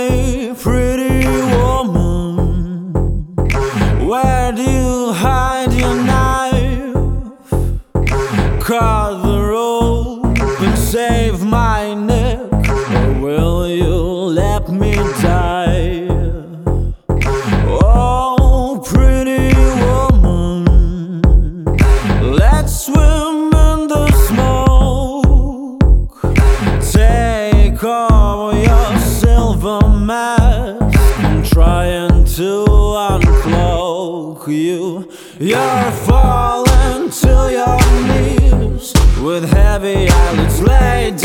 Hey, pretty woman, where do you hide your knife? Cut the rope and save my neck, or will you let me die? Oh, pretty woman, let's swim in the smoke. Take off your silver mask, I'm trying to uncloak you. You're falling to your knees with heavy eyelids laid